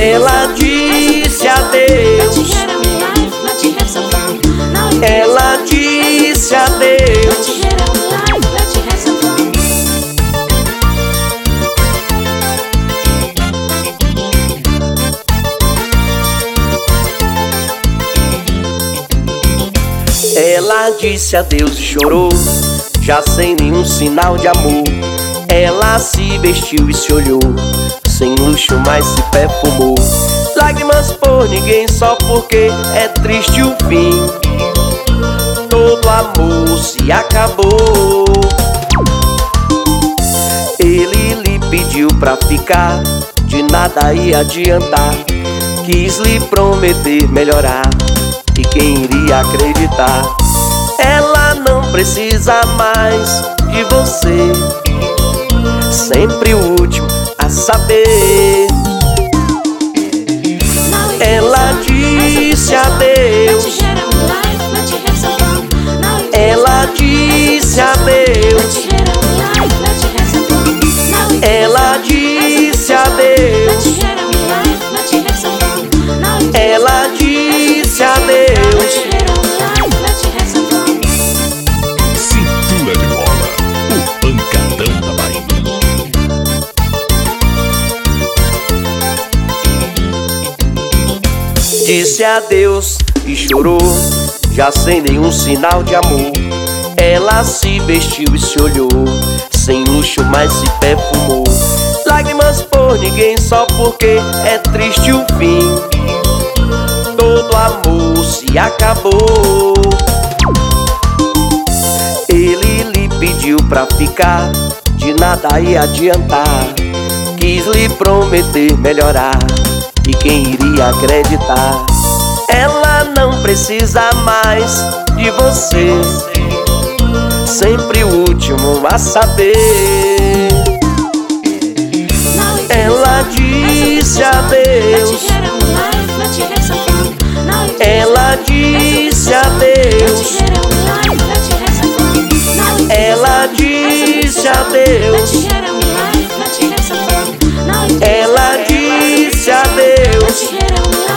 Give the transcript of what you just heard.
Ela disse adeus. Ela disse adeus. Ela disse adeus e chorou, já sem nenhum sinal de amor. Ela se vestiu e se olhou, sem luxo mas se perfumou. Lágrimas por ninguém, só porque é triste o fim. Todo amor se acabou. Ele lhe pediu pra ficar, de nada ia adiantar. Quis lhe prometer melhorar, e quem iria acreditar? Ela não precisa mais de você, sempre o último a saber. Ela disse adeus. Ela disse adeus. Ela disse adeus. Ela disse adeus. Cintura de bola, o pancadão da Bahia. Disse adeus e chorou, já sem nenhum sinal de amor. Ela se vestiu e se olhou, sem luxo mas se perfumou. Lágrimas por ninguém, só porque é triste o fim. Todo amor se acabou. Ele lhe pediu pra ficar, de nada ia adiantar. Quis lhe prometer melhorar, e quem iria acreditar? Ela não precisa mais de você, sempre o último a saber. Ela disse adeus. Ela disse adeus. Ela disse adeus. Ela disse adeus.